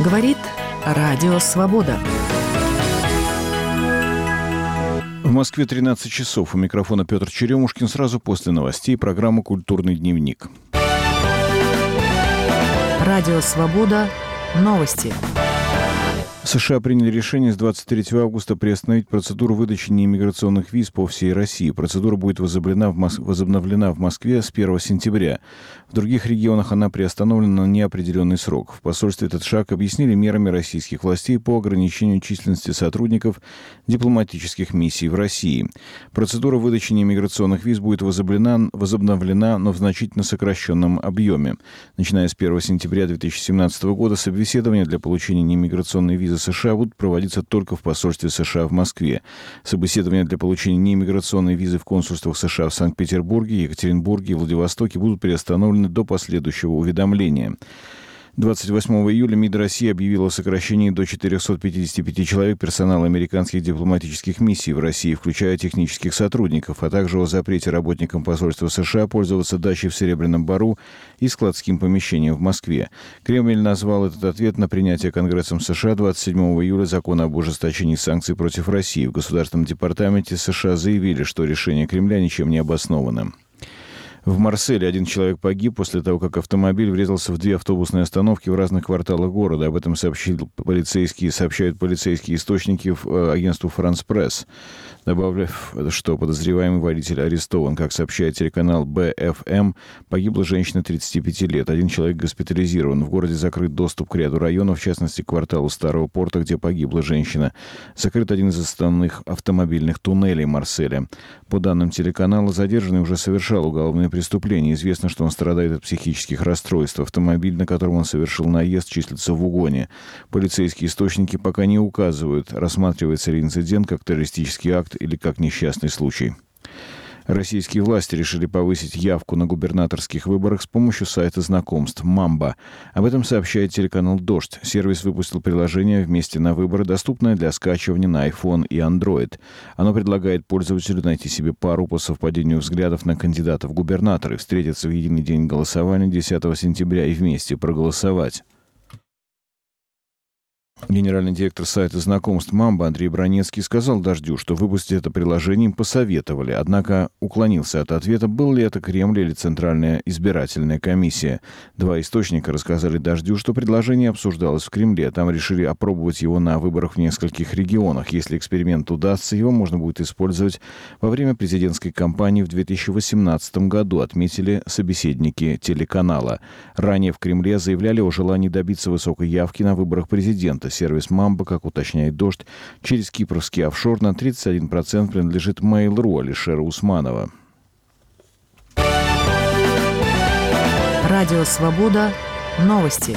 Говорит Радио Свобода. В Москве 13 часов. У микрофона Петр Черемушкин. Сразу после новостей программа «Культурный дневник». Радио Свобода. Новости. США приняли решение с 23 августа приостановить процедуру выдачи неиммиграционных виз по всей России. Процедура будет возобновлена в Москве с 1 сентября. В других регионах она приостановлена на неопределенный срок. В посольстве этот шаг объяснили мерами российских властей по ограничению численности сотрудников дипломатических миссий в России. Процедура выдачи неиммиграционных виз будет возобновлена, но в значительно сокращенном объеме. Начиная с 1 сентября 2017 года собеседования для получения неиммиграционной визы США будут проводиться только в посольстве США в Москве. Собеседования для получения неиммиграционной визы в консульствах США в Санкт-Петербурге, Екатеринбурге и Владивостоке будут приостановлены до последующего уведомления. 28 июля МИД России объявила о сокращении до 455 человек персонала американских дипломатических миссий в России, включая технических сотрудников, а также о запрете работникам посольства США пользоваться дачей в Серебряном Бору и складским помещением в Москве. Кремль назвал этот ответ на принятие Конгрессом США 27 июля закона об ужесточении санкций против России. В Государственном департаменте США заявили, что решение Кремля ничем не обосновано. В Марселе один человек погиб после того, как автомобиль врезался в две автобусные остановки в разных кварталах города. Об этом сообщают полицейские источники в агентству «Франс Пресс», добавив, что подозреваемый водитель арестован. Как сообщает телеканал БФМ, погибла женщина 35 лет. Один человек госпитализирован. В городе закрыт доступ к ряду районов, в частности, к кварталу Старого порта, где погибла женщина. Закрыт один из основных автомобильных туннелей Марселя. По данным телеканала, задержанный уже совершал уголовные преступления. Известно, что он страдает от психических расстройств. Автомобиль, на котором он совершил наезд, числится в угоне. Полицейские источники пока не указывают, рассматривается ли инцидент как террористический акт или как несчастный случай. Российские власти решили повысить явку на губернаторских выборах с помощью сайта знакомств «Мамба». Об этом сообщает телеканал «Дождь». Сервис выпустил приложение «Вместе на выборы», доступное для скачивания на iPhone и Android. Оно предлагает пользователю найти себе пару по совпадению взглядов на кандидата в губернаторы, встретиться в единый день голосования 10 сентября и вместе проголосовать. Генеральный директор сайта знакомств «Мамба» Андрей Бронецкий сказал «Дождю», что выпустить это приложение им посоветовали, однако уклонился от ответа, был ли это Кремль или Центральная избирательная комиссия. Два источника рассказали «Дождю», что предложение обсуждалось в Кремле. Там решили опробовать его на выборах в нескольких регионах. Если эксперимент удастся, его можно будет использовать во время президентской кампании в 2018 году, отметили собеседники телеканала. Ранее в Кремле заявляли о желании добиться высокой явки на выборах президента. Сервис «Мамба», как уточняет «Дождь», через кипрский офшор на 31% принадлежит Mail.ru Алишера Усманова. Радио Свобода. Новости.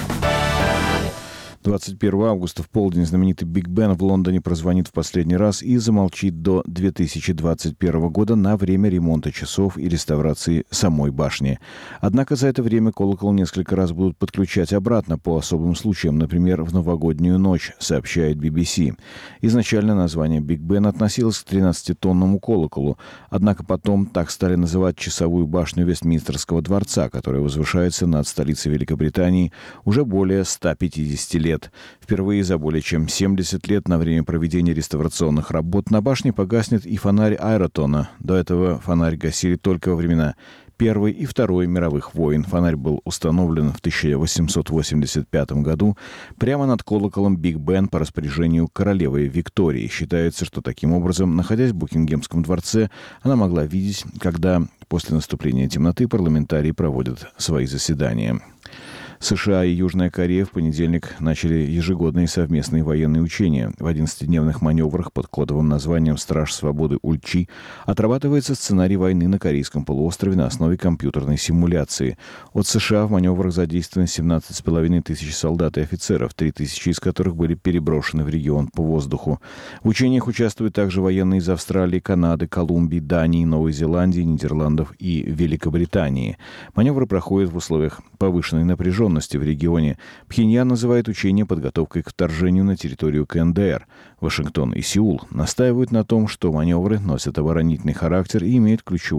21 августа в полдень знаменитый Биг Бен в Лондоне прозвонит в последний раз и замолчит до 2021 года на время ремонта часов и реставрации самой башни. Однако за это время колокол несколько раз будут подключать обратно по особым случаям, например, в новогоднюю ночь, сообщает BBC. Изначально название Биг Бен относилось к 13-тонному колоколу, однако потом так стали называть часовую башню Вестминстерского дворца, которая возвышается над столицей Великобритании уже более 150 лет. Впервые за более чем 70 лет на время проведения реставрационных работ на башне погаснет и фонарь Айротона. До этого фонарь гасили только во времена Первой и Второй мировых войн. Фонарь был установлен в 1885 году прямо над колоколом Биг Бен по распоряжению королевы Виктории. Считается, что таким образом, находясь в Букингемском дворце, она могла видеть, когда после наступления темноты парламентарии проводят свои заседания. США и Южная Корея в понедельник начали ежегодные совместные военные учения. В 11-дневных маневрах под кодовым названием «Страж свободы Ульчи» отрабатывается сценарий войны на Корейском полуострове на основе компьютерной симуляции. От США в маневрах задействованы 17,5 тысяч солдат и офицеров, 3 тысячи из которых были переброшены в регион по воздуху. В учениях участвуют также военные из Австралии, Канады, Колумбии, Дании, Новой Зеландии, Нидерландов и Великобритании. Маневры проходят в условиях повышенной напряженности в регионе. Пхеньян называет учения подготовкой к вторжению на территорию КНДР. Вашингтон и Сеул настаивают на том, что маневры носят оборонительный характер и имеют ключевую